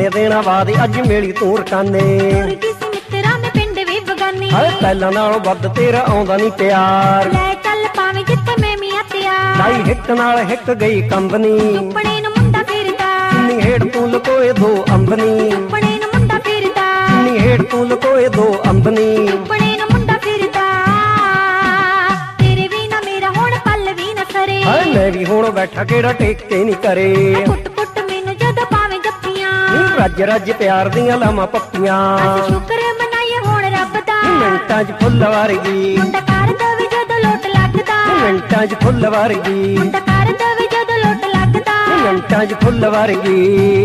ਕਿੰਨੇ ਦਿਨਾਂ ਬਾਅਦ ਅੱਜ ਮਿਲੀ ਤੂੰ ਰਕਾਨੇ। ਕਿਸੇ ਮਿੱਤਰਾਂ ਦੇ ਪਿੰਡ ਵੀ ਬਗਾਨੀ ਹਾਏ ਪਹਿਲਾਂ ਨਾਲੋਂ ਵੱਧ ਤੇਰਾ ਆਉਂਦਾ ਨਹੀਂ ਪਿਆਰ। ਲੈ ਚੱਲ ਪਾਵੇਂ ਜਿੱਥੇ ਮੈਂ ਮੀਆਂ ਤਿਆਰ ਲਾਈ ਹਿੱਕ ਨਾਲ ਹਿੱਕ ਗਈ ਕੰਬਨੀ ਸੁਪਨੇ ਨੂੰ ਮੁੰਡਾ ਫਿਰਦਾ ਨੀ ਹੇਠ ਤੂੰ ਲਕੋਏ ਦੋ ਅੰਬਨੀ ਸੁਪਨੇ ਨੂੰ ਮੁੰਡਾ ਫਿਰਦਾ ਨੀ ਹੇਠ ਤੂੰ ਲਕੋਏ ਦੋ ਅੰਬਨੀ ਸੁਪਨੇ ਨੂੰ ਮੁੰਡਾ ਫਿਰਦਾ ਤੇਰੇ ਵੀ ਨਾ ਮੇਰਾ ਹੁਣ ਪਲ ਵੀ ਨਾ ਸਰੇ ਹਾਏ ਮੈਂ ਵੀ ਹੁਣ ਬੈਠਾ ਕਿਹੜਾ ਟੇਕ ਕੇ ਨਹੀਂ ਕਰੇ ਕੁੱਟ ਕੁੱਟ ਮੈਨੂੰ ਜਦੋਂ ਪਾਵੇਂ ਜੱਫੀਆਂ ਨੀ ਰੱਜ ਰੱਜ ਪਿਆਰ ਦੀਆਂ ਲਾਵਾਂ ਪੱਕੀਆਂ ਅਸੀਂ ਸ਼ੁਕਰ ਮਨਾਈਏ ਹੁਣ ਰੱਬ ਦਾ ਮਿੰਟਾਂ 'ਚ ਫੁੱਲ ਵਰਗੀ ਮੁੰਡਾ ਕਰ ਦਵੇ ਜਦੋਂ ਲੋਟ ਲੱਗਦਾ ਮਿੰਟਾਂ 'ਚ ਫੁੱਲ ਵਰਗੀ ਮੁੰਡਾ ਕਰ ਦਵੇ ਜਦੋਂ ਲੋਟ ਲੱਗਦਾ ਮਿੰਟਾਂ 'ਚ ਫੁੱਲ ਵਰਗੀ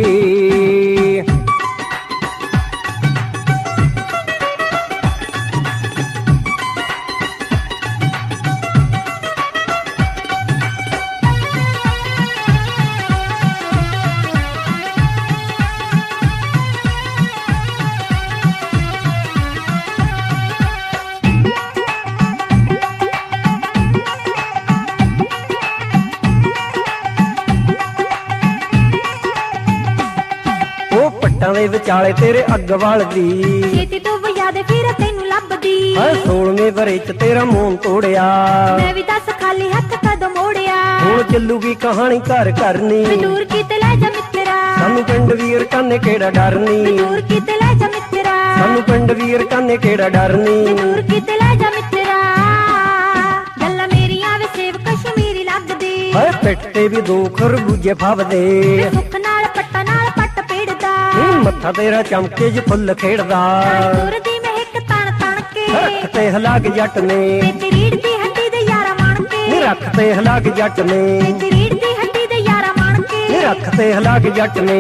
ਪੱਟਾਂ ਦੇ ਵਿਚਾਲੇ ਤੇਰੇ ਅੱਗ ਵਲਦੀ ਛੇਤੀ ਤੋਂ ਵਜਾਦੇ ਫਿਰ ਤੈਨੂੰ ਲੱਭਦੀ ਹਾਏ 16ਵੇਂ ਵਰੇ 'ਚ ਤੇਰਾ ਮੂੰਹ ਤੋੜਿਆ ਮੈਂ ਵੀ ਦੱਸ ਖਾਲੀ ਹੱਥ ਕਦੋਂ ਮੋੜਿਆ ਹੁਣ ਚੱਲੂਗੀ ਕਹਾਣੀ ਘਰ ਕਰਨੀ ਵੇ ਦੂਰ ਕਿਤੇ ਲੈ ਜਾ ਮਿੱਤਰਾ ਸਾਨੂੰ ਪਿੰਡ ਵੀਰ ਕਾਨੇ ਕਿਹੜਾ ਡਰ ਵੇ ਨੀ ਦੂਰ ਕਿਤੇ ਲੈ ਜਾ ਮਿੱਤਰਾ ਸਾਨੂੰ ਪਿੰਡ ਵੀਰ ਕਾਨੇ ਕਿਹੜਾ ਡਰ ਵੇ ਨੀ ਦੂਰ ਕਿਤੇ ਲੈ ਜਾ ਮਿੱਤਰਾ ਗੱਲਾਂ ਮੇਰੀਆਂ ਵੇ ਸੇਵ ਕਸ਼ਮੀਰੀ ਲੱਗਦੀ ਹਾਏ ਪਿੱਠ ਤੇ ਵੀ ਦੋ ਖਰਬੂਜੇ ਫਵਦੇ ਵੇ ਸੁੱਖ ਨਾਲ ਪੱਟਾਂ ਨਾਲ ਪੱਟ ਪੀੜਦਾ ਮੱਥਾ ਤੇਰਾ ਚਮਕੇ 'ਚ ਫੁੱਲ ਖੇਡਦਾ ਤੁਰਦੀ ਮੈਂ ਇੱਕ ਤਣ ਤਣ ਕੇ ਰੱਖ ਤੇ ਹਲਾਕ ਜੱਟ ਨੇ ਤੇ ਰੀੜ ਦੀ ਹੱਡੀ ਦੇ ਯਾਰਾ ਮਾਣ ਕੇ ਰੱਖ ਤੇ ਹਲਾਕ ਜੱਟ ਨੇ ਤੇ ਰੀੜ ਦੀ ਹੱਡੀ ਦੇ ਯਾਰਾ ਮਾਣ ਕੇ ਰੱਖ ਤੇ ਹਲਾਕ ਜੱਟ ਨੇ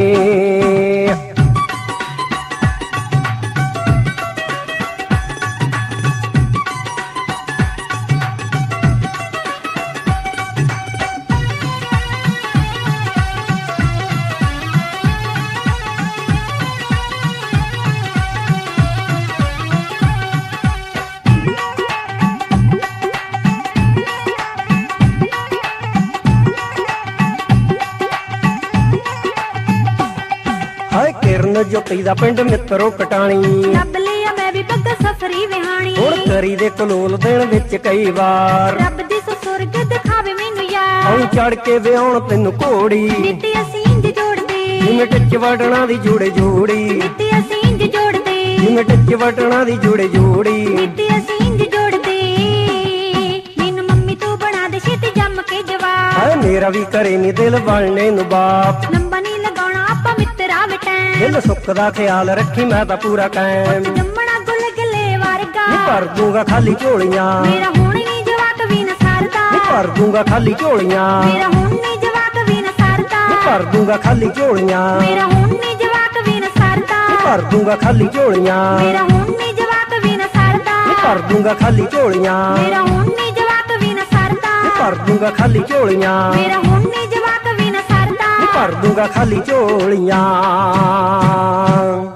ਹਾਏ ਕਿਰਨ ਜੋਤੀ ਦਾ ਪਿੰਡ ਮਿੱਤਰੋ ਕਟਾਣੀ ਰੱਬ ਲਿਆ ਮੈਂ ਵੀ ਬੱਗਾ ਸਫਰੀ ਵਿਹਾਣੀ ਹੁਣ ਕਰੀ ਦੇ ਕਲੋਲ ਦੇਣ ਵਿੱਚ ਕਈ ਵਾਰ ਰੱਬ ਦੀ ਸੁਰਗ ਦਿਖਾਵੇ ਮੈਨੂੰ ਯਾਰ ਆਉਂ ਚੜ ਕੇ ਵਿਆਹਣ ਤੈਨੂੰ ਘੋੜੀ ਨੀਤੀ ਅਸੀਂ ਇੰਜ ਜੋੜਦੇ ਜਿਵੇਂ ਟਿੱਚ ਵਟਣਾ ਦੀ ਜੋੜੇ ਜੋੜੀ ਨੀਤੀ ਅਸੀਂ ਇੰਜ ਜੋੜਦੇ ਜਿਵੇਂ ਟਿੱਚ ਵਟਣਾ ਦੀ ਜੋੜੇ ਜੋੜੀ ਨੀਤੀ ਅਸੀਂ ਇੰਜ ਜੋੜਦੇ ਮੈਨੂੰ ਮੰਮੀ ਤੂੰ ਬਣਾ ਦੇ ਛੇਤੀ ਜੰਮ ਕੇ ਜਵਾਬ ਹਾਏ ਮੇਰਾ ਵੀ ਕਰੇ ਨੀ ਦਿਲ ਬਣਨੇ ਨੂੰ ਬਾਪ ਲੰਬਾ ਨਹੀਂ ਲਗਾਉਣਾ ਆਪਾਂ ਮਿੱਤਰਾ ਵਟੈਂ ਦਿਲ ਸੁੱਖ ਦਾ ਖਿਆਲ ਰੱਖੀ ਮੈਂ ਤਾਂ ਪੂਰਾ ਕਾਇਮ ਜੰਮਣਾ ਗੁੱਲ ਗਲੇ ਵਰਗਾ ਨੀ ਭਰ ਦੂੰਗਾ ਖਾਲੀ ਝੋਲੀਆਂ ਮੇਰਾ ਹੁਣ ਨਹੀਂ ਜਵਾਕ ਵੀ ਨਾ ਸਰਦਾ ਨੀ ਭਰ ਦੂੰਗਾ ਖਾਲੀ ਝੋਲੀਆਂ ਮੇਰਾ ਹੁਣ ਨਹੀਂ ਜਵਾਕ ਵੀ ਨਾ ਸਰਦਾ ਨੀ ਭਰ ਦੂੰਗਾ ਖਾਲੀ ਝੋਲੀਆਂ ਮੇਰਾ ਹੁਣ ਨਹੀਂ ਜਵਾਕ ਵੀ ਨਾ ਸਰਦਾ ਭਰ ਦੂੰਗਾ ਖਾਲੀ ਝੋਲੀਆਂ ਮੇਰਾ ਹੁਣ ਨਹੀਂ ਜਵਾਕ ਵੀ ਨਾ ਸਰਦਾ ਨੀ ਭਰ ਦੂੰਗਾ ਖਾਲੀ ਝੋਲੀਆਂ ਮੇਰਾ ਹੁਣ ਨਹੀਂ ਜਵਾਕ ਵੀ ਨਾ ਸਰਦਾ ਨੀ ਭਰ ਦੂੰਗਾ ਖਾਲੀ ਝੋਲੀਆਂ ਮੇਰਾ ਹੁਣ ਨਹੀਂ ਜਵਾਕ ਵੀ ਨਾ ਸਰਦਾ ਭਰ ਦੂੰਗਾ ਖਾਲੀ ਝੋਲੀਆਂ।